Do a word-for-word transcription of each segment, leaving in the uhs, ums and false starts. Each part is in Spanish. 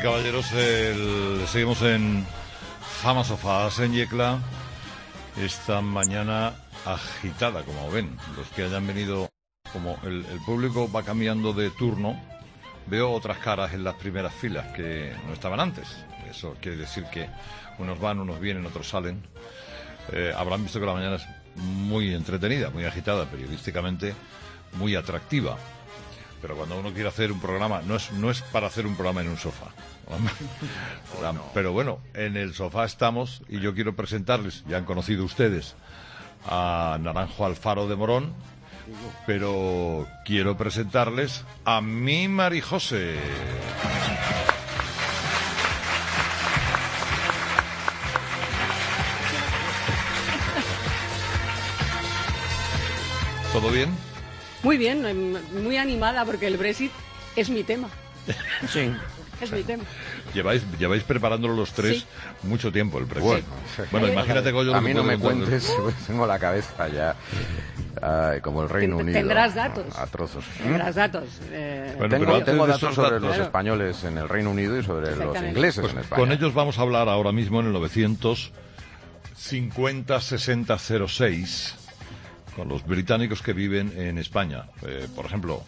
caballeros, el, seguimos en Fama Sofás en Yecla. Esta mañana agitada, como ven. Los que hayan venido, como el, el público va cambiando de turno, veo otras caras en las primeras filas que no estaban antes. Eso quiere decir que unos van, unos vienen, otros salen. Eh, habrán visto que la mañana es muy entretenida, muy agitada, periodísticamente muy atractiva. Pero cuando uno quiere hacer un programa, no es, no es para hacer un programa en un sofá. Bueno. Pero bueno, en el sofá estamos y yo quiero presentarles, ya han conocido ustedes, a Naranjo Alfaro de Morón, pero quiero presentarles a mi Marijose. ¿Todo bien? Muy bien, muy animada porque el Brexit es mi tema. Sí. Es mi tema. Lleváis, lleváis preparándolo los tres sí. mucho tiempo el Brexit. Bueno, bueno imagínate que yo a mí no me cuentes, pues tengo la cabeza ya uh, como el Reino Unido. Tendrás datos. A, a trozos. Tendrás datos. Eh... Bueno, tengo tengo datos sobre datos, los claro. españoles en el Reino Unido y sobre los ingleses pues en España. Con ellos vamos a hablar ahora mismo en el novecientos cincuenta sesenta cero seis. Con los británicos que viven en España. Eh, por ejemplo,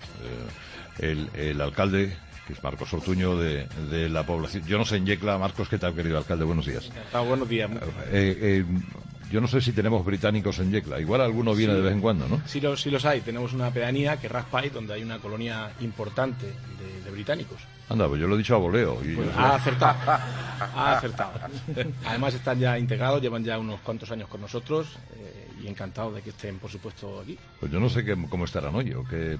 eh, el, el alcalde, que es Marcos Ortuño, de, de la población. Yo no sé en Yecla, Marcos, ¿qué tal, querido alcalde? Buenos días. Ah, buenos días. Eh, eh, yo no sé si tenemos británicos en Yecla. Igual alguno viene sí, de vez en cuando, ¿no? Sí, los, sí los hay. Tenemos una pedanía, que es Raspay, donde hay una colonia importante de, de británicos. Anda, pues yo lo he dicho a voleo. Y pues yo... Ha acertado. Ha acertado. Además están ya integrados, llevan ya unos cuantos años con nosotros. Eh, y encantado de que estén, por supuesto, aquí. Pues yo no sé qué, cómo estarán hoy o qué...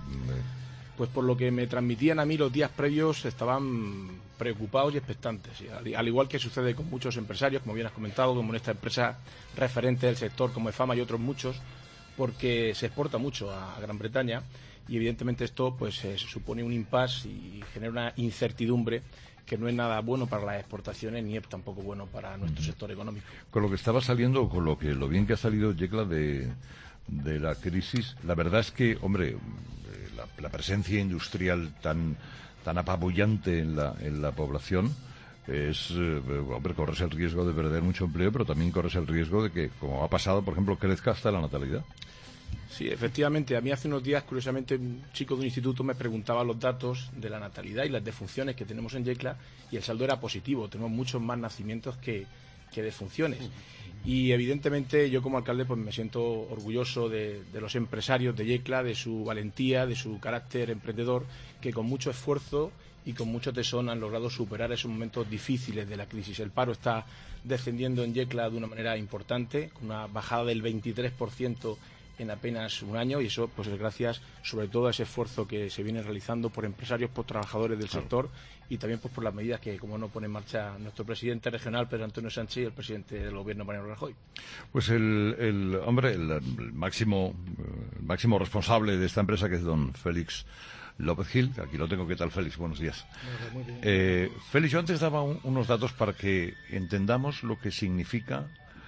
Pues por lo que me transmitían a mí los días previos, estaban preocupados y expectantes. Al, al igual que sucede con muchos empresarios, como bien has comentado, como en esta empresa referente del sector como Efama y otros muchos, porque se exporta mucho a, a Gran Bretaña y evidentemente esto pues eh, supone un impasse y genera una incertidumbre que no es nada bueno para las exportaciones ni es tampoco bueno para nuestro sector económico. Con lo que estaba saliendo, con lo que lo bien que ha salido Yecla de, de la crisis, la verdad es que, hombre, la, la presencia industrial tan tan apabullante en la en la población es, eh, hombre, corres el riesgo de perder mucho empleo, pero también corres el riesgo de que, como ha pasado, por ejemplo, crezca hasta la natalidad. Sí, efectivamente. A mí hace unos días, curiosamente, un chico de un instituto me preguntaba los datos de la natalidad y las defunciones que tenemos en Yecla y el saldo era positivo. Tenemos muchos más nacimientos que, que defunciones. Y evidentemente yo como alcalde pues me siento orgulloso de, de los empresarios de Yecla, de su valentía, de su carácter emprendedor, que con mucho esfuerzo y con mucho tesón han logrado superar esos momentos difíciles de la crisis. El paro está descendiendo en Yecla de una manera importante, con una bajada del veintitrés por ciento en apenas un año, y eso pues es gracias sobre todo a ese esfuerzo que se viene realizando por empresarios, por trabajadores del claro. sector y también pues por las medidas que, como no, pone en marcha nuestro presidente regional, Pedro Antonio Sánchez, y el presidente del gobierno, Mariano Rajoy. Pues el, el hombre, el, el máximo el máximo responsable de esta empresa, que es don Félix López Gil, aquí lo tengo. ¿Qué tal, Félix? Buenos días. Muy bien. Eh, Félix, yo antes daba un, unos datos para que entendamos lo que significa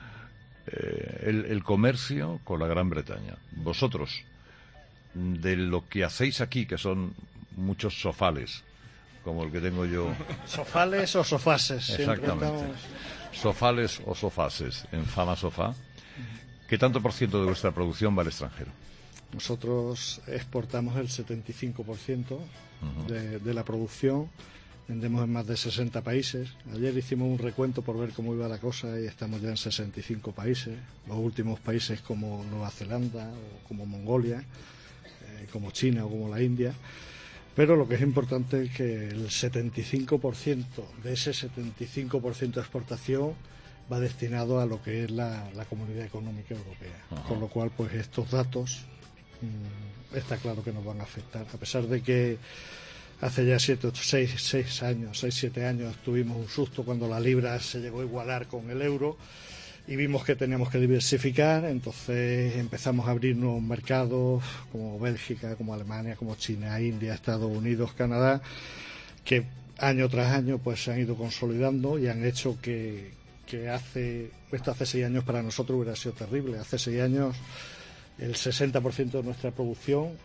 Eh, el, el comercio con la Gran Bretaña. Vosotros, de lo que hacéis aquí, que son muchos sofales, como el que tengo yo. ¿Sofales o sofases? Exactamente. Estamos... Sofales o sofases, en Fama Sofá. ¿Qué tanto por ciento de vuestra producción va al extranjero? Nosotros exportamos el setenta y cinco por ciento uh-huh. de, de la producción. Vendemos en más de sesenta países. Ayer hicimos un recuento por ver cómo iba la cosa y estamos ya en sesenta y cinco países. Los últimos países como Nueva Zelanda o como Mongolia, eh, como China o como la India. Pero lo que es importante es que el setenta y cinco por ciento de ese setenta y cinco por ciento de exportación va destinado a lo que es la, la Comunidad Económica Europea. Ajá. Con lo cual, pues estos datos mmm, está claro que nos van a afectar. A pesar de que hace ya siete, ocho, seis, seis años, seis, siete años tuvimos un susto cuando la libra se llegó a igualar con el euro y vimos que teníamos que diversificar, entonces empezamos a abrir nuevos mercados como Bélgica, como Alemania, como China, India, Estados Unidos, Canadá, que año tras año pues se han ido consolidando y han hecho que, que hace, esto hace seis años para nosotros hubiera sido terrible. Hace seis años el sesenta por ciento de nuestra producción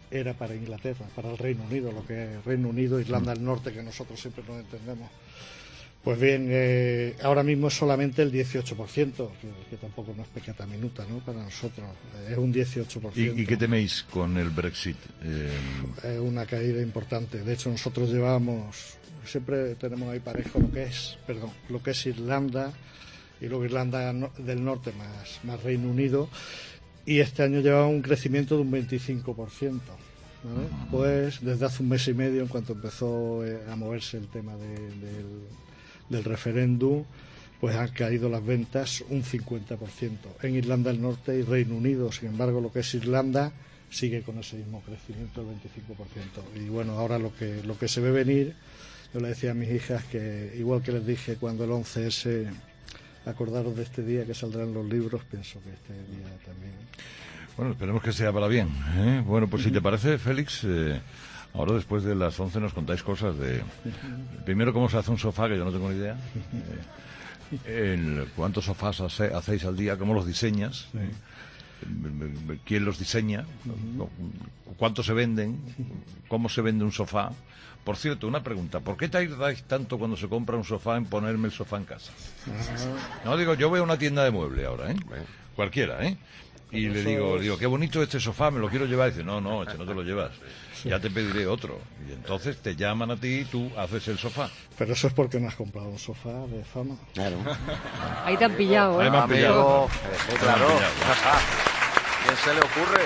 era para Inglaterra, para el Reino Unido, lo que es Reino Unido, Irlanda del Norte, que nosotros siempre no entendemos. Pues bien, eh, ahora mismo es solamente el dieciocho por ciento, que, que tampoco no es pecata minuta, ¿no? Para nosotros, es un dieciocho por ciento. ¿Y, y qué teméis con el Brexit? Eh... Es una caída importante. De hecho, nosotros llevamos, siempre tenemos ahí parejo lo que es, perdón, lo que es Irlanda y luego Irlanda del Norte más, más Reino Unido, y este año lleva un crecimiento de un veinticinco por ciento. ¿Vale? Pues desde hace un mes y medio, en cuanto empezó eh, a moverse el tema de, del del referéndum, pues han caído las ventas un cincuenta por ciento en Irlanda del Norte y Reino Unido. Sin embargo, lo que es Irlanda sigue con ese mismo crecimiento del veinticinco por ciento. Y bueno, ahora lo que lo que se ve venir, yo le decía a mis hijas que, igual que les dije cuando el once ese, acordaros de este día que saldrán los libros, pienso que este día también. Bueno, esperemos que sea para bien, ¿eh? Bueno, pues si te parece, Félix, eh, ahora después de las once nos contáis cosas de... Primero, cómo se hace un sofá, que yo no tengo ni idea. Eh, el, ¿Cuántos sofás hace, hacéis al día? ¿Cómo los diseñas? Sí. ¿Quién los diseña? ¿Cuántos se venden? ¿Cómo se vende un sofá? Por cierto, una pregunta. ¿Por qué tardáis tanto cuando se compra un sofá en ponerme el sofá en casa? No, digo, yo voy a una tienda de mueble ahora, ¿eh? Cualquiera, ¿eh? Y le digo, digo, qué bonito este sofá, me lo quiero llevar. Y dice, no, no, este no te lo llevas. Ya te pediré otro. Y entonces te llaman a ti y tú haces el sofá. Pero eso es porque no has comprado un sofá de fama. Claro. Ahí te han pillado, ¿eh? Ahí me han pillado. Amigo, eh, claro. ¿Quién se le ocurre?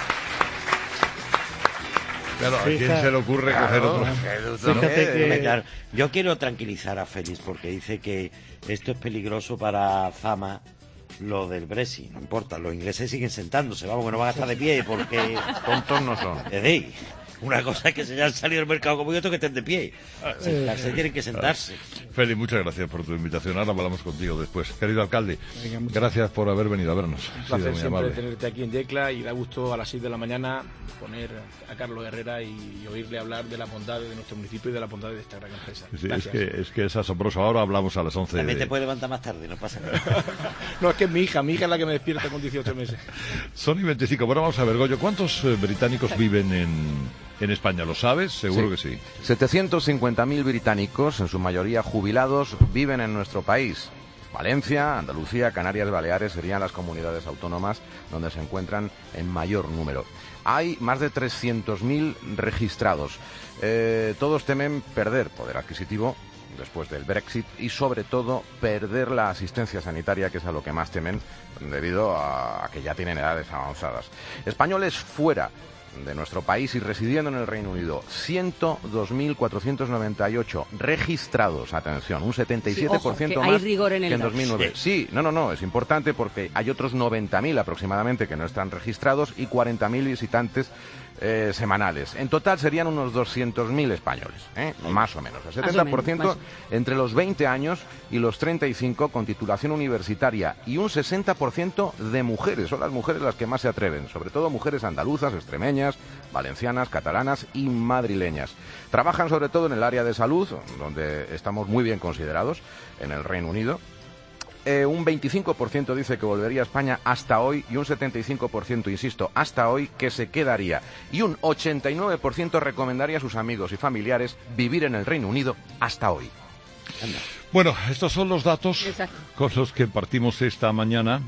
Claro, ¿a quién se le ocurre claro, coger otro? Fíjate que... Claro, yo quiero tranquilizar a Félix porque dice que esto es peligroso para Fama, lo del Brexit. No importa, los ingleses siguen sentándose, vamos, que no van a estar de pie porque... Tontos no son. Es decir, una cosa es que se hayan salido del mercado como y otro que estén de pie. Sentarse, tienen que sentarse. Félix, muchas gracias por tu invitación. Ahora hablamos contigo después. Querido alcalde, gracias por haber venido a vernos. Un placer siempre tenerte aquí en Yecla y da gusto a las seis de la mañana poner a Carlos Herrera y, y oírle hablar de la bondad de nuestro municipio y de la bondad de esta gran empresa. Sí, es, que, es que es asombroso. Ahora hablamos a las once. También de... te puedes levantar más tarde, no pasa nada. No, es que es mi hija, mi hija es la que me despierta con dieciocho meses. Son y veinticinco. Bueno, vamos a ver, Goyo, ¿cuántos eh, británicos viven en, en España? ¿Lo sabes? Seguro sí. que sí. setecientos cincuenta mil británicos, en su mayoría jubilados, viven en nuestro país. Valencia, Andalucía, Canarias, Baleares serían las comunidades autónomas donde se encuentran en mayor número. Hay más de trescientos mil registrados. Eh, todos temen perder poder adquisitivo después del Brexit y sobre todo perder la asistencia sanitaria, que es a lo que más temen debido a, a que ya tienen edades avanzadas. Españoles fuera de nuestro país y residiendo en el Reino Unido, ciento dos mil cuatrocientos noventa y ocho registrados, atención, un setenta y siete por ciento sí, ojo, que más hay rigor en el que en dos mil nueve. Sí, no, no, no, es importante porque hay otros noventa mil aproximadamente que no están registrados y cuarenta mil visitantes eh, semanales. En total serían unos doscientos mil españoles, ¿eh? Más o menos. El setenta por ciento menos, entre los veinte años y los treinta y cinco con titulación universitaria y un sesenta por ciento de mujeres. Son las mujeres las que más se atreven, sobre todo mujeres andaluzas, extremeñas, valencianas, catalanas y madrileñas. Trabajan sobre todo en el área de salud, donde estamos muy bien considerados en el Reino Unido. Eh, un veinticinco por ciento dice que volvería a España hasta hoy y un setenta y cinco por ciento, insisto, hasta hoy que se quedaría. Y un ochenta y nueve por ciento recomendaría a sus amigos y familiares vivir en el Reino Unido hasta hoy. Anda. Bueno, estos son los datos Exacto. con los que partimos esta mañana.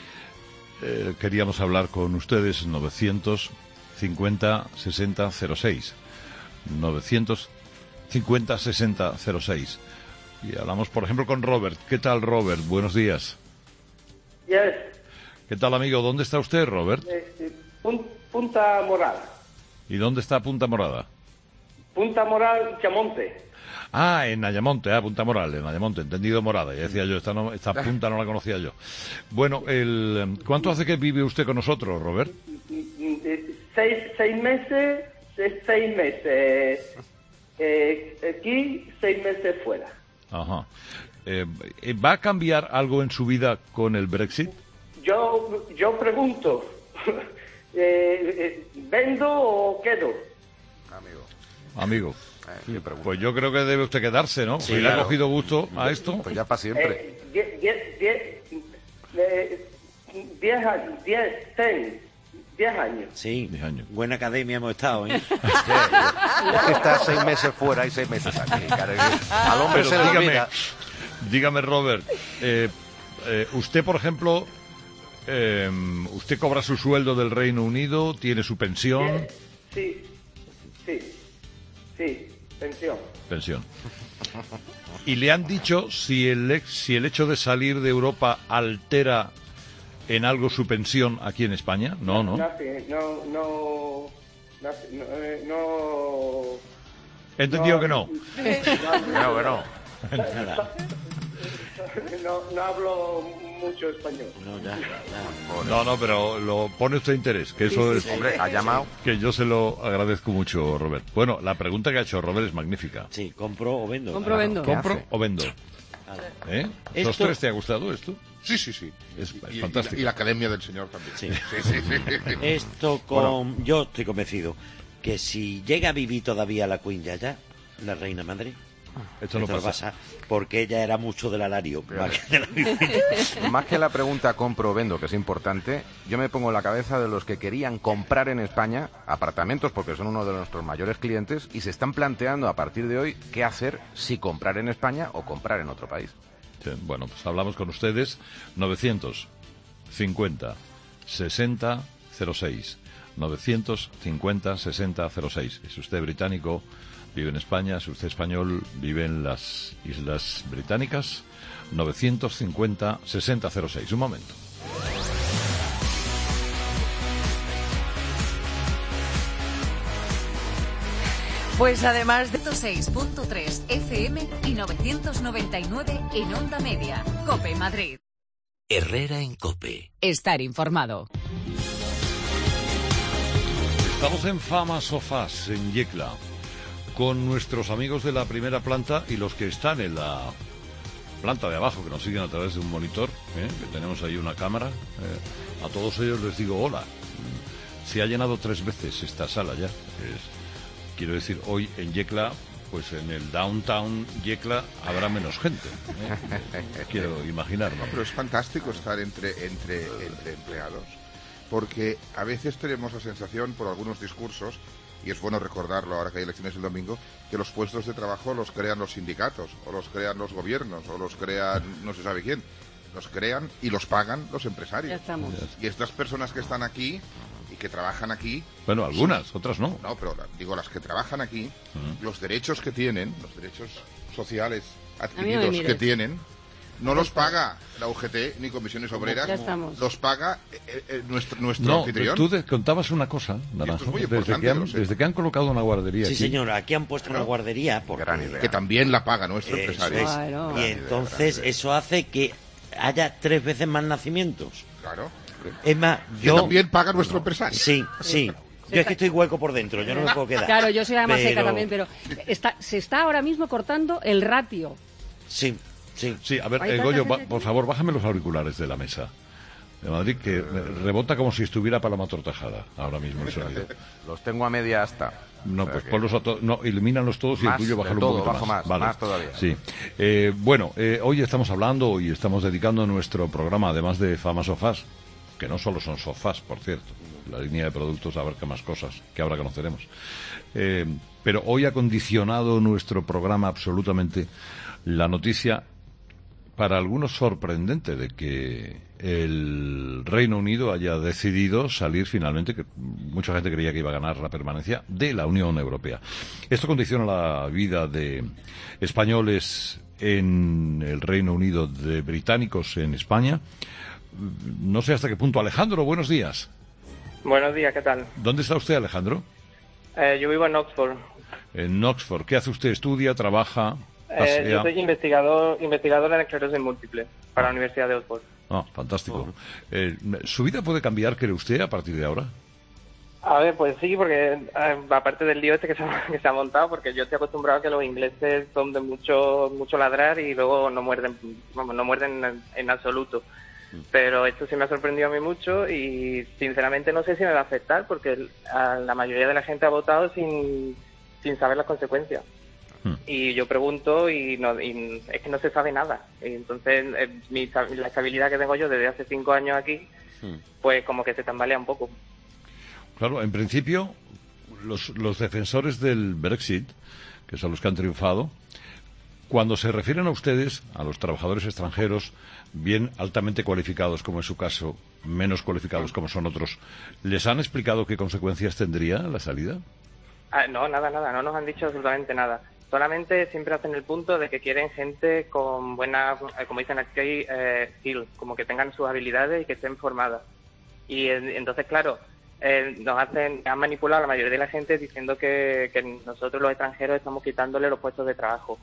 Eh, queríamos hablar con ustedes novecientos cincuenta sesenta cero seis. novecientos cincuenta sesenta cero seis. Y hablamos, por ejemplo, con Robert. ¿Qué tal, Robert? Buenos días. Yes. ¿Qué tal, amigo? ¿Dónde está usted, Robert? Eh, Punta Morada. ¿Y dónde está Punta Morada? Punta Moral, Ayamonte. Ah, en Ayamonte, ah, Punta Moral, en Ayamonte, entendido Morada. Ya decía yo, esta, no, esta punta no la conocía yo. Bueno, el, ¿cuánto hace que vive usted con nosotros, Robert? Seis, seis meses, seis, seis meses eh, aquí, seis meses fuera. Ajá. Eh, ¿Va a cambiar algo en su vida con el Brexit? Yo, yo pregunto, eh, eh, ¿vendo o quedo? Amigo. Amigo. Eh, pues yo creo que debe usted quedarse, ¿no? Sí, pues claro. ¿Le ha cogido gusto a esto? Pues ya para siempre. Eh, diez, diez, diez, eh, diez años, diez, ten, diez años. Sí, Diez años. buena academia hemos estado, ¿eh? Es que estás seis meses fuera y seis meses aquí. Claro, al hombre Pero se le dígame, olvida. dígame, Robert, eh, eh, usted, por ejemplo, eh, usted cobra su sueldo del Reino Unido, tiene su pensión. Sí, sí, sí, pensión. Pensión. ¿Y le han dicho si el, ex- si el hecho de salir de Europa altera en algo su pensión aquí en España? No, no. Nothing, no, no, nothing, no, eh, no. He entendido que no. No, bueno. Nada. No, no hablo mucho español. No, ya, ya. No, no, pero lo pone usted interés, que eso es... Hombre, ha llamado. Que yo se lo agradezco mucho, Robert. Bueno, la pregunta que ha hecho Robert es magnífica. Sí, compro o vendo. Compro, vendo. ¿Qué ¿Compro hace? o vendo? ¿Eh? ¿Los Esto- tres te ha gustado esto? Sí, sí, sí. Es, Y- y, fantástico. la, y la academia del señor también. Sí. sí, sí, sí. Esto con... Yo estoy convencido que si llega a vivir todavía la Queen Yaya, la reina madre, Esto no esto pasa. porque ella era mucho del alario. Más que de la virgen. Más que la pregunta compro o vendo, que es importante, yo me pongo en la cabeza de los que querían comprar en España apartamentos, porque son uno de nuestros mayores clientes, y se están planteando a partir de hoy qué hacer, si comprar en España o comprar en otro país. Sí, bueno, pues hablamos con ustedes. novecientos cincuenta sesenta cero seis. novecientos cincuenta sesenta cero seis. Si usted británico, vive en España. Si usted español, vive en las Islas Británicas. novecientos cincuenta sesenta cero seis. Un momento. Pues además de ciento seis punto tres F M y novecientos noventa y nueve en Onda Media, COPE Madrid. Herrera en COPE. Estar informado. Estamos en Fama Sofás, en Yecla, con nuestros amigos de la primera planta y los que están en la planta de abajo, que nos siguen a través de un monitor, ¿eh? Que tenemos ahí una cámara. Eh, a todos ellos les digo hola. Se ha llenado tres veces esta sala ya. Es- quiero decir, hoy en Yecla, pues en el downtown Yecla habrá menos gente. ¿eh? Quiero imaginar, ¿no? Pero es fantástico estar entre, entre, entre empleados, porque a veces tenemos la sensación, por algunos discursos, y es bueno recordarlo ahora que hay elecciones el domingo, que los puestos de trabajo los crean los sindicatos, o los crean los gobiernos, o los crean no se sabe quién. Los crean y los pagan los empresarios. Ya estamos. Y estas personas que están aquí y que trabajan aquí... Bueno, algunas, otras no. No, pero la- digo, las que trabajan aquí, los derechos que tienen, los derechos sociales me adquiridos mires. que tienen, no los paga la U G T ni comisiones obreras, Ya estamos. los paga eh, eh, nuestro, nuestro No, anfitrión. tú de- contabas una cosa, Naranjo, muy desde, importante, que han, lo sé. desde que han colocado una guardería Sí, aquí. señora, aquí han puesto una guardería porque... Gran idea. Que también la paga nuestro Eso empresario. es. Claro. Y entonces eso hace que haya tres veces más nacimientos. Claro. Es más, Que yo... también paga nuestro empresario. Sí, sí. Yo es que estoy hueco por dentro, yo no me puedo quedar. Claro, yo soy además seca Pero- también, pero está, se está ahora mismo cortando el ratio. Sí, sí. Sí, a ver, Hay eh, tanta Goyo, gente va- aquí. por favor, bájame los auriculares de la mesa de Madrid, que eh, rebota como si estuviera Paloma Tortajada ahora mismo el sonido. Los tengo a media hasta. No, O sea pues que- ponlos a todos, no, ilumínalos todos y el Más tuyo del bájalo un todo, poquito bajo más, Vale. más todavía. Sí. Eh, bueno, eh, hoy estamos hablando y estamos dedicando nuestro programa, además de Fama Sofás, que no solo son sofás, por cierto. La línea de productos abarca más cosas que ahora conoceremos. Eh, pero hoy ha condicionado nuestro programa absolutamente la noticia, para algunos sorprendente, de que el Reino Unido haya decidido salir finalmente, que mucha gente creía que iba a ganar la permanencia, de la Unión Europea. Esto condiciona la vida de españoles en el Reino Unido, de británicos en España. No sé hasta qué punto. Alejandro, buenos días. Buenos días, ¿qué tal? ¿Dónde está usted, Alejandro? Eh, yo vivo en Oxford. En Oxford. ¿Qué hace usted? ¿Estudia? ¿Trabaja? Eh, ¿Pasea? yo soy investigador, investigador en esclerosis múltiple para la Universidad de Oxford. Ah, fantástico. Eh, ¿Su vida puede cambiar, cree usted, a partir de ahora? A ver, pues sí, porque eh, aparte del lío este que se, ha, que se ha montado, porque yo estoy acostumbrado a que los ingleses son de mucho mucho ladrar y luego no muerden, vamos, no muerden en, en absoluto. Pero esto sí me ha sorprendido a mí mucho y sinceramente no sé si me va a afectar porque el- a la mayoría de la gente ha votado sin, sin saber las consecuencias. Hmm. Y yo pregunto y, no, y es que no se sabe nada. Y entonces eh, mi, la estabilidad que tengo yo desde hace cinco años aquí, pues como que se tambalea un poco. Claro, en principio, los, los defensores del Brexit, que son los que han triunfado, cuando se refieren a ustedes, a los trabajadores extranjeros, bien altamente cualificados, como es su caso, menos cualificados, como son otros, ¿les han explicado qué consecuencias tendría la salida? Ah, no, nada, nada, no nos han dicho absolutamente nada. Solamente siempre hacen el punto de que quieren gente con buena, como dicen aquí, eh, skill, como que tengan sus habilidades y que estén formadas. Y eh, entonces, claro, eh, nos hacen, han manipulado a la mayoría de la gente diciendo que, que nosotros los extranjeros estamos quitándole los puestos de trabajo.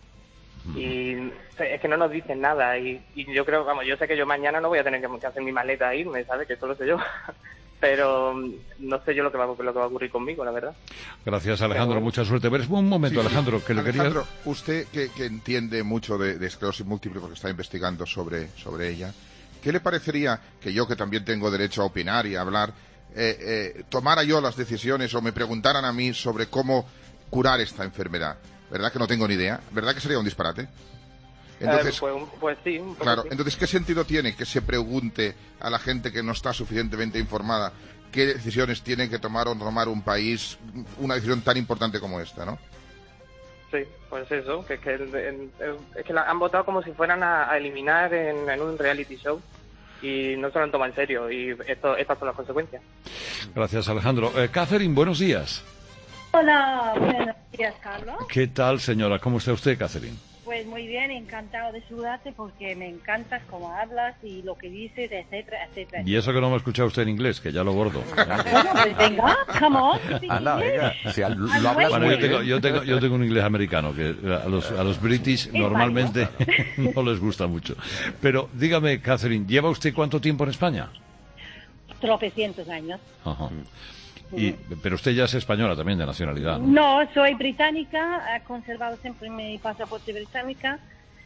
Y es que no nos dicen nada y, y yo creo, vamos, yo sé que yo mañana no voy a tener que, que hacer mi maleta e irme, ¿sabes? Que eso lo sé yo. Pero no sé yo lo que va, lo que va a ocurrir conmigo, la verdad. Gracias, Alejandro. Pero... mucha suerte. Pero es un momento, sí, Alejandro, que le quería... Alejandro, usted que, que entiende mucho de, de esclerosis múltiple porque está investigando sobre, sobre ella, ¿qué le parecería que yo, que también tengo derecho a opinar y a hablar, eh, eh, tomara yo las decisiones o me preguntaran a mí sobre cómo curar esta enfermedad? ¿Verdad que no tengo ni idea? ¿Verdad que sería un disparate? Entonces, eh, pues, pues sí, un poco claro, sí. Entonces, ¿qué sentido tiene que se pregunte a la gente que no está suficientemente informada qué decisiones tiene que tomar o no tomar un país, una decisión tan importante como esta, ¿no? Sí, pues eso, que, que, es que la han votado como si fueran a, a eliminar en, en un reality show y no se lo han tomado en serio y esto, estas son las consecuencias. Gracias, Alejandro. Eh, Catherine, buenos días. Hola, buenos días, Carlos. ¿Qué tal, señora? ¿Cómo está usted, Catherine? Pues muy bien, encantado de saludarte porque me encantas cómo hablas y lo que dices, etcétera, etcétera. Y eso que no me ha escuchado usted en inglés, que ya lo bordo. Bueno, pues venga, come on. Anda, venga. Si lo, lo hablas bueno, muy yo tengo, bien. yo, tengo, yo tengo un inglés americano, que a los, a los british normalmente no les gusta mucho. Pero dígame, Catherine, ¿lleva usted cuánto tiempo en España? Tropecientos años. Ajá. Y, pero usted ya es española también, de nacionalidad, ¿no? No, soy británica, he conservado siempre mi pasaporte británica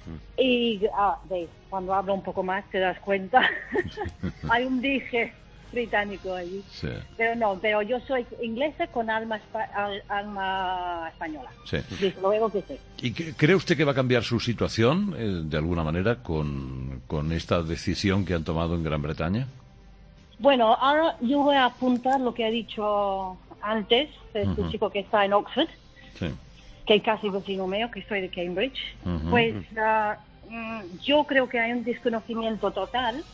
y ah, ¿ves? Cuando hablo un poco más te das cuenta, hay un dije británico allí. Sí. Pero no, pero yo soy inglesa con alma, al, alma española. Sí. Desde luego que sí. ¿Y que, cree usted que va a cambiar su situación, eh, de alguna manera, con, con esta decisión que han tomado en Gran Bretaña? Bueno, ahora yo voy a apuntar lo que he dicho antes, de este Uh-huh. chico que está en Oxford, Sí. que es casi vecino mío, que soy de Cambridge. Uh-huh. Pues uh, mm, yo creo que hay un desconocimiento total,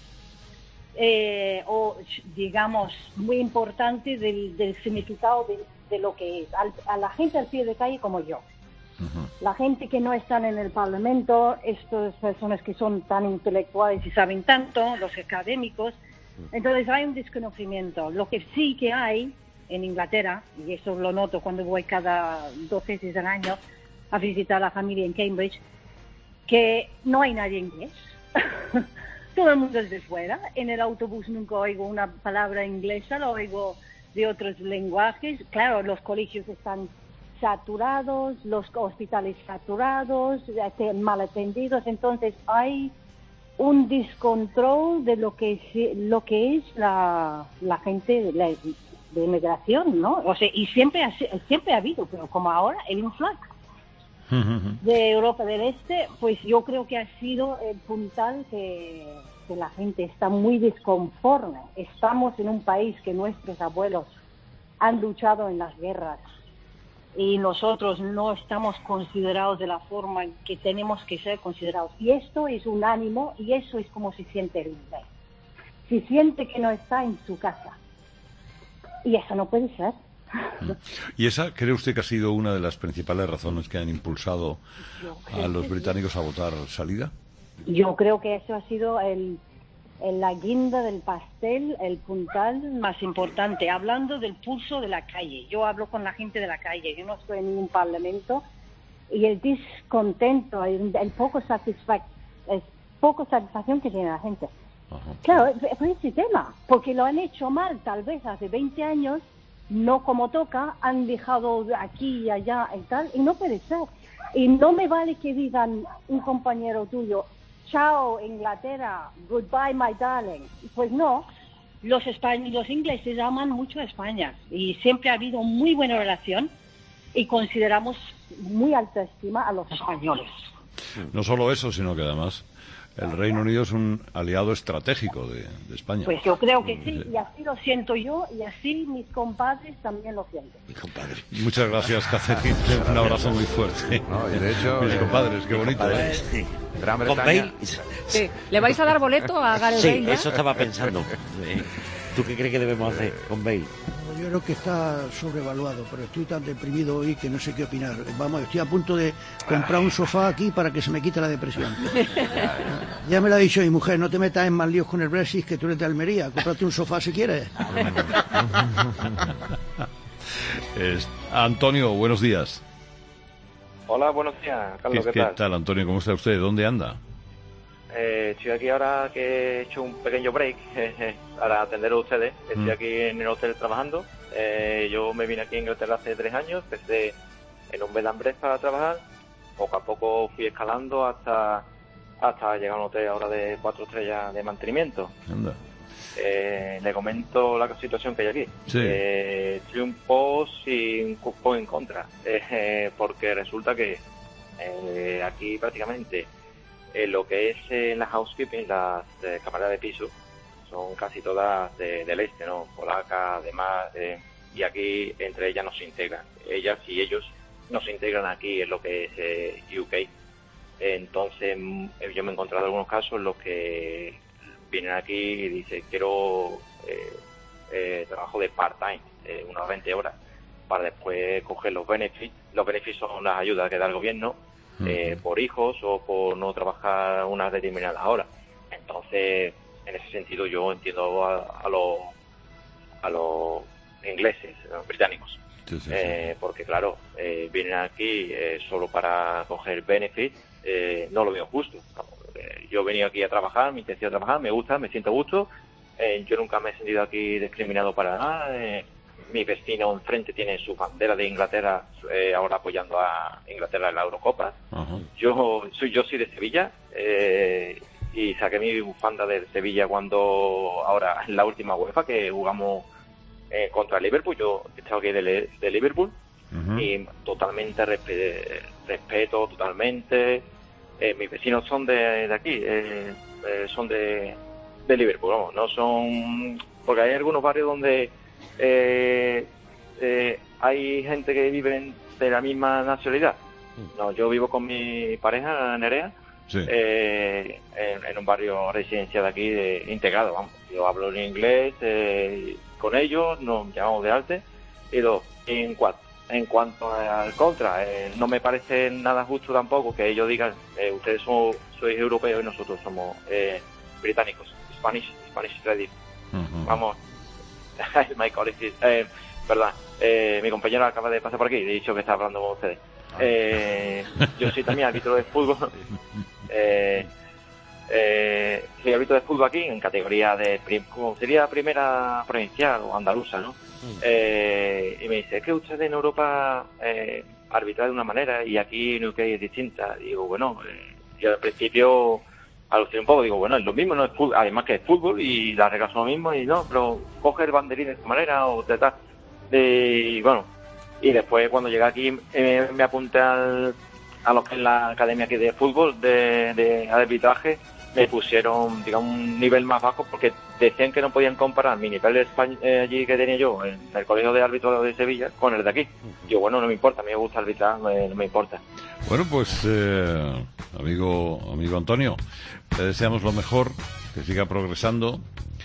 eh, o digamos, muy importante del, del significado de, de lo que es. Al, a la gente al pie de calle como yo. Uh-huh. La gente que no están en el Parlamento, estas personas que son tan intelectuales y saben tanto, los académicos. Entonces hay un desconocimiento. Lo que sí que hay en Inglaterra, y eso lo noto cuando voy cada dos veces al año a visitar a la familia en Cambridge, que no hay nadie inglés. Todo el mundo es de fuera. En el autobús nunca oigo una palabra inglesa, lo oigo de otros lenguajes. Claro, los colegios están saturados, los hospitales saturados, mal atendidos. Entonces hay un descontrol de lo que es, lo que es la, la gente de, la, de inmigración, ¿no? O sea, y siempre ha, siempre ha habido, pero como ahora, el influx de Europa del Este, pues yo creo que ha sido el puntal que, que la gente está muy desconforme. Estamos en un país que nuestros abuelos han luchado en las guerras y nosotros no estamos considerados de la forma que tenemos que ser considerados. Y esto es un ánimo y eso es como se siente el inglés. Se siente que no está en su casa. Y eso no puede ser. ¿Y esa cree usted que ha sido una de las principales razones que han impulsado a los británicos a votar salida? Yo creo que eso ha sido el, el, la guinda del pastel, el puntal más importante. Hablando del pulso de la calle. Yo hablo con la gente de la calle. Yo no estoy en ningún parlamento. Y el descontento, el, el poco, satisfac, el poco satisfacción que tiene la gente. Ajá. Claro, por ese tema. Porque lo han hecho mal, tal vez hace veinte años. No como toca, han dejado aquí y allá y tal, y no puede ser. Y no me vale que digan un compañero tuyo, chao Inglaterra, goodbye my darling. Pues no, los españoles, los ingleses aman mucho a España y siempre ha habido muy buena relación y consideramos muy alta estima a los españoles. No solo eso, sino que además el Reino Unido es un aliado estratégico de, de España. Pues yo creo que sí, y así lo siento yo, y así mis compadres también lo sienten. Mis compadres. Muchas gracias, Catherine. Un abrazo muy fuerte. No, y de hecho, mis eh, compadres, qué bonito. Compadres, ¿eh? sí. Gran Con Bretaña. Bale. Sí. ¿Le vais a dar boleto a Gareth Sí, Bale ya? eso estaba pensando. Eh, ¿Tú qué crees que debemos hacer con Bale? Yo creo que está sobrevaluado, pero estoy tan deprimido hoy que no sé qué opinar. Vamos, estoy a punto de comprar un sofá aquí para que se me quite la depresión. Ya me lo ha dicho mi mujer, no te metas en más líos con el Brexit, que tú eres de Almería. Cómprate un sofá si quieres. Es- Antonio, buenos días. Hola, buenos días, Carlos, ¿Qué, ¿qué, qué tal? tal, Antonio? ¿Cómo está usted? ¿Dónde anda? Eh, estoy aquí ahora que he hecho un pequeño break eh, para atender a ustedes. Estoy Mm. aquí en el hotel trabajando. Eh, yo me vine aquí a Inglaterra hace tres años, empecé en un bed and breakfast para trabajar. Poco a poco fui escalando hasta hasta llegar a un hotel ahora de cuatro estrellas de mantenimiento. Anda. Eh, le comento la situación que hay aquí. Sí. Eh, estoy un poco sin, un poco en contra, eh, porque resulta que eh, aquí prácticamente eh, lo que es eh, en la housekeeping, las eh, camareras de piso, son casi todas de- del este, ¿no? Polacas, además, eh, y aquí entre ellas no se integran. Ellas y ellos no se integran aquí en lo que es eh, U K. Entonces, mm, yo me he encontrado algunos casos en los que vienen aquí y dicen, quiero eh, eh, trabajo de part-time, eh, unas veinte horas, para después coger los benefits. Los benefits son las ayudas que da el gobierno eh, por hijos o por no trabajar unas determinadas horas. Entonces, en ese sentido, yo entiendo a, a los a los ingleses, a los británicos. Sí, sí, Eh, porque claro, eh, vienen aquí eh, solo para coger benefits, eh, no lo veo justo. Eh, yo he venido aquí a trabajar, mi intención es trabajar, me gusta, me siento a gusto, eh, yo nunca me he sentido aquí discriminado para nada. Eh, mi vecino enfrente tiene su bandera de Inglaterra, eh, ahora apoyando a Inglaterra en la Eurocopa. Ajá. Yo soy yo soy de Sevilla, eh, y saqué mi bufanda de Sevilla cuando ahora en la última UEFA que jugamos eh, contra Liverpool. Yo he estado aquí de, de Liverpool y totalmente respe- respeto, totalmente. Eh, mis vecinos son de, de aquí, eh, eh, son de, de Liverpool, vamos, no son... Porque hay algunos barrios donde eh, eh, hay gente que vive de la misma nacionalidad. No, yo vivo con mi pareja, Nerea, Sí. eh, en, en un barrio residencial de aquí de, integrado, vamos. Yo hablo en inglés eh, con ellos, nos llamamos de arte. Y dos, en cuanto, en cuanto al contra, eh, no me parece nada justo tampoco que ellos digan, eh, ustedes son, sois europeos y nosotros somos eh, británicos, Spanish, Spanish tradition. Vamos, my colleague, eh, perdón, eh, mi compañero acaba de pasar por aquí, he dicho que está hablando con ustedes. Eh, yo soy también árbitro de fútbol. Eh, eh, soy árbitro de fútbol aquí en categoría de prim- como sería primera provincial o andaluza, ¿no? Eh, y me dice, es que ustedes en Europa eh, arbitran de una manera y aquí en U K es distinta. Digo, bueno, eh, yo al principio aluciné un poco, digo, bueno, es lo mismo, no es fútbol, además que es fútbol y las reglas son lo mismo y no, pero coge el banderín de esta manera o de tal. Y bueno, y después cuando llegué aquí eh, me apunté al, a lo que es la academia aquí de fútbol, de, de arbitraje, me pusieron, digamos, un nivel más bajo porque decían que no podían comparar mi nivel de España, eh, allí que tenía yo en el colegio de árbitros de Sevilla con el de aquí. Yo, bueno, no me importa, a mí me gusta arbitrar, no, no me importa. Bueno, pues, eh, amigo, amigo Antonio, te deseamos lo mejor, que siga progresando.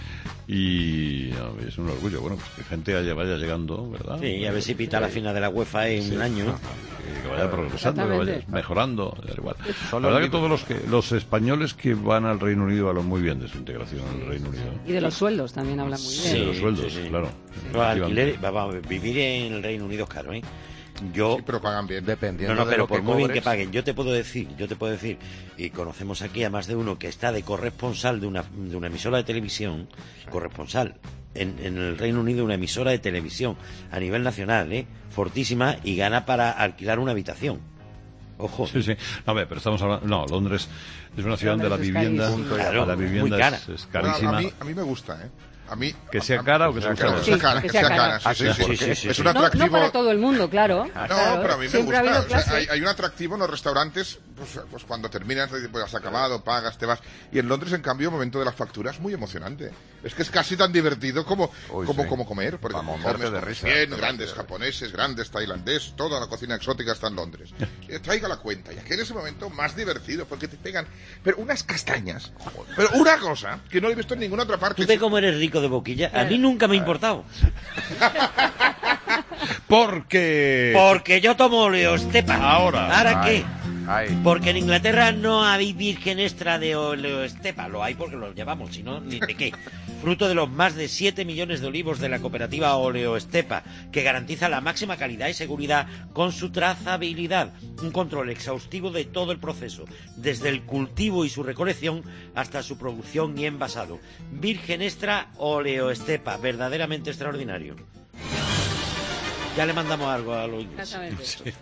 Y a ver, es un orgullo, bueno, pues que gente haya, vaya llegando, ¿verdad? Sí, y a ver si pita la final de la UEFA en Sí. un año. Que vaya progresando, que vaya mejorando, da igual. Solo La verdad el que todos los que los españoles que van al Reino Unido hablan muy bien de su integración en el Reino Unido. Y de los sueldos también habla muy bien. Sí, de los sueldos, sí, sí. claro. Los alquileres, va, va, vivir en el Reino Unido es caro, ¿eh? Yo, Sí, pero pagan bien. Dependiendo no, no, de pero lo por que muy bien cobres. que paguen, yo te puedo decir, yo te puedo decir, y conocemos aquí a más de uno que está de corresponsal de una, de una emisora de televisión, corresponsal en, en el Reino Unido, una emisora de televisión a nivel nacional, ¿eh? Fortísima, y gana para alquilar una habitación. Ojo. Sí, sí. No, hombre, pero estamos hablando... No, Londres es una ciudad donde la Londres es vivienda, carísimo. Claro, la muy vivienda cara. es, es Bueno, carísima. a, mí, a mí me gusta, ¿eh? A mí, que sea cara o que sea cara. Que sea cara, que sea cara. Sí, sí, sí, sí, sí. Es un atractivo. No, no para todo el mundo, claro. No, claro, pero a mí me siempre gusta. Ha habido o sea, hay, hay un atractivo en los restaurantes, pues, pues cuando terminas, pues has acabado, pagas, te vas. Y en Londres, en cambio, el momento de la factura es muy emocionante. Es que es casi tan divertido como, Uy, como, sí. como comer. Porque Vamos, comes muerte de comes risa. bien, grandes japoneses, grandes tailandés, toda la cocina exótica está en Londres. Eh, Traiga la cuenta. Y aquí en ese momento más divertido, porque te pegan, pero unas castañas. Pero una cosa que no he visto en ninguna otra parte. ¿Tú ves cómo eres rico de boquilla? A mí nunca me ha importado. Porque... Porque yo tomo oleoestepa. Ahora. ¿Ahora Ay, qué? ay. Porque en Inglaterra no hay virgen extra de oleoestepa. Lo hay porque lo llevamos, si no, ni de qué. Fruto de los más de siete millones de olivos de la cooperativa Oleoestepa, que garantiza la máxima calidad y seguridad con su trazabilidad. Un control exhaustivo de todo el proceso, desde el cultivo y su recolección hasta su producción y envasado. Virgen extra Oleoestepa, verdaderamente extraordinario. Ya le mandamos algo a los ingleses. Sí.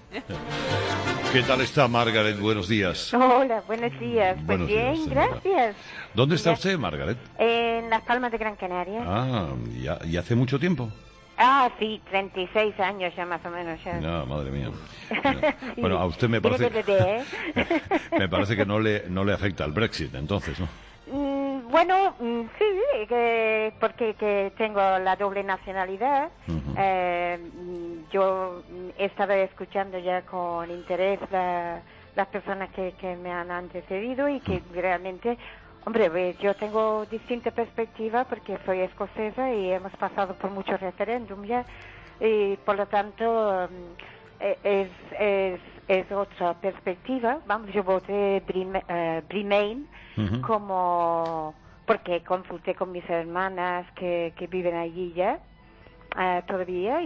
¿Qué tal está, Margaret? Buenos días. Hola, buenos días. Pues Buenos bien, días, señora. gracias. ¿Dónde está Gracias. usted, Margaret? En Las Palmas de Gran Canaria. Ah, ¿y, y hace mucho tiempo? Ah, sí, treinta y seis años ya más o menos. Ya. No, madre mía. Sí. Bueno, a usted me parece... Viene de bebé, ¿eh? me parece que no le, no le afecta el Brexit, entonces, ¿no? Mm, bueno, mm, sí, que, porque que tengo la doble nacionalidad. Uh-huh. Eh, mm, yo he estado escuchando ya con interés la, las personas que, que me han antecedido y que realmente, hombre, pues, yo tengo distinta perspectiva porque soy escocesa y hemos pasado por muchos referéndums ya y por lo tanto mm, es, es, es otra perspectiva. Vamos, yo voté Brime- eh, Remain Ujú. como porque consulté con mis hermanas que, que viven allí ya eh, todavía y,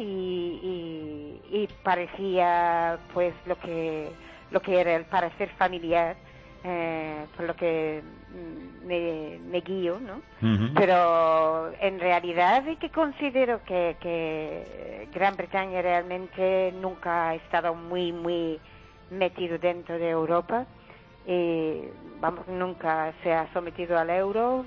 y, y parecía pues lo que lo que era el parecer familiar, eh, por lo que mm, me, me guío, ¿no? Ujú. Pero en realidad es que considero que, que Gran Bretaña realmente nunca ha estado muy muy metido dentro de Europa. Y, vamos, nunca se ha sometido al euro.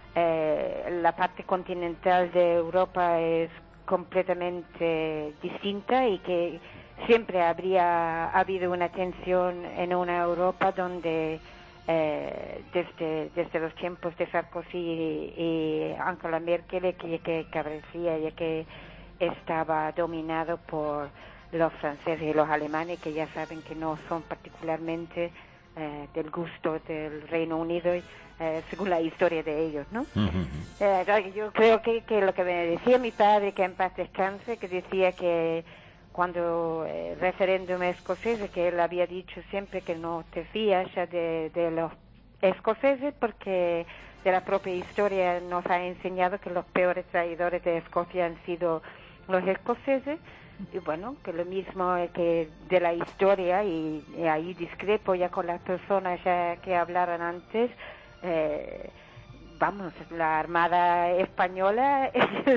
Eh, la parte continental de Europa es completamente distinta y que siempre habría habido una tensión en una Europa donde eh, desde, desde los tiempos de Sarkozy y, y Angela Merkel que, que cabecía ya que estaba dominado por los franceses y los alemanes, que ya saben que no son particularmente eh, del gusto del Reino Unido, eh, según la historia de ellos, ¿no? Eh, yo creo que, que lo que me decía mi padre, que en paz descanse, que decía que cuando el eh, referéndum escocés, que él había dicho siempre que no te fías ya de, de los escoceses, porque de la propia historia nos ha enseñado que los peores traidores de Escocia han sido los escoceses. Y bueno, que lo mismo que de la historia, y, y ahí discrepo ya con las personas ya que hablaron antes, eh, vamos, la Armada Española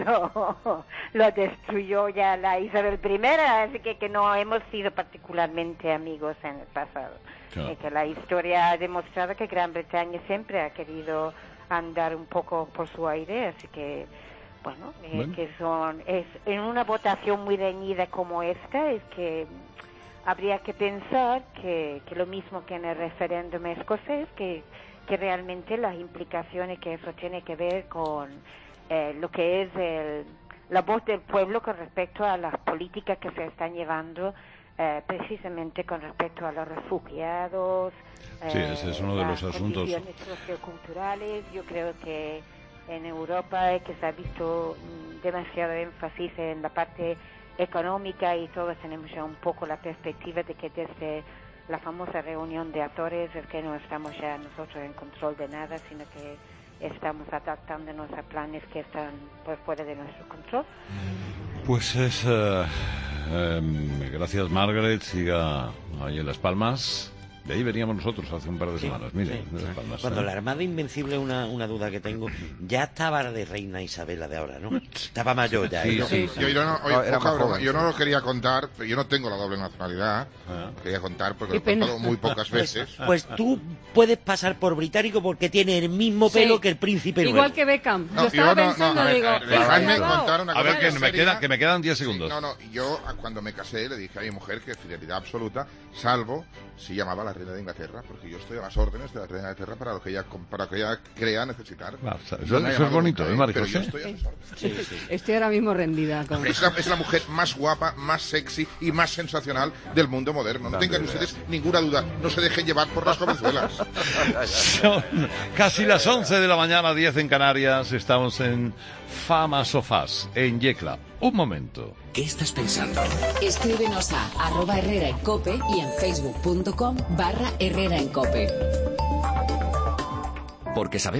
lo, lo destruyó ya la Isabel primera, así que, que no hemos sido particularmente amigos en el pasado. Claro. Eh, que la historia ha demostrado que Gran Bretaña siempre ha querido andar un poco por su aire, así que bueno, eh, Bueno. que son es en una votación muy reñida como esta, es que habría que pensar que, que lo mismo que en el referéndum escocés, que, que realmente las implicaciones que eso tiene que ver con eh, lo que es el, la voz del pueblo con respecto a las políticas que se están llevando eh, precisamente con respecto a los refugiados. Sí, ese es uno de las los asuntos. condiciones socioculturales. Yo creo que en Europa es que se ha visto mm, demasiado énfasis en la parte económica y todos tenemos ya un poco la perspectiva de que desde la famosa reunión de actores es que no estamos ya nosotros en control de nada, sino que estamos adaptándonos a planes que están por fuera de nuestro control. Pues es... eh, eh, gracias, Margaret. Siga ahí en Las Palmas. De ahí veníamos nosotros hace un par de Sí, semanas. Mire, sí. de Las Palmas, Cuando ¿eh? la Armada Invencible, una, una duda que tengo, ya estaba de reina Isabela de ahora, ¿no? Estaba mayor ya. Sí, ¿no? sí, sí. Yo, yo no, oye, No, era poca más broma, joven, yo sí. no lo quería contar, pero yo no tengo la doble nacionalidad. Quería contar porque Qué lo he contado pena. muy pocas Pues- veces. Pues tú puedes pasar por británico porque tiene el mismo pelo Sí. que el príncipe nuevo. Igual que Beckham. No, yo estaba yo no, no, pensando, a ver, digo... a ver, dejadme "Wow". contar una A cosa ver, que me, seria. queda, que me quedan diez Sí, segundos. no, no, yo a- cuando me casé le dije a mi mujer que fidelidad absoluta, salvo si llamaba a la reina de Inglaterra, porque yo estoy a las órdenes de la reina de Inglaterra para lo que ella, para lo que ella crea necesitar. Ah, o sea, No eso, me ha eso es llamado bonito, nunca, ¿eh, María pero yo José? estoy a sus órdenes. Estoy ahora mismo rendida con... Es la, es la mujer más guapa, más sexy y más sensacional del mundo moderno. No Dame tengan idea. ustedes ninguna duda. No se dejen llevar por las jovenzuelas. Son casi las once de la mañana, diez en Canarias. Estamos en Fama Sofás, en Yecla. Un momento. ¿Qué estás pensando? Escríbenos a arroba Herrera en Cope y en facebook punto com barra Herrera en Cope. Porque sabemos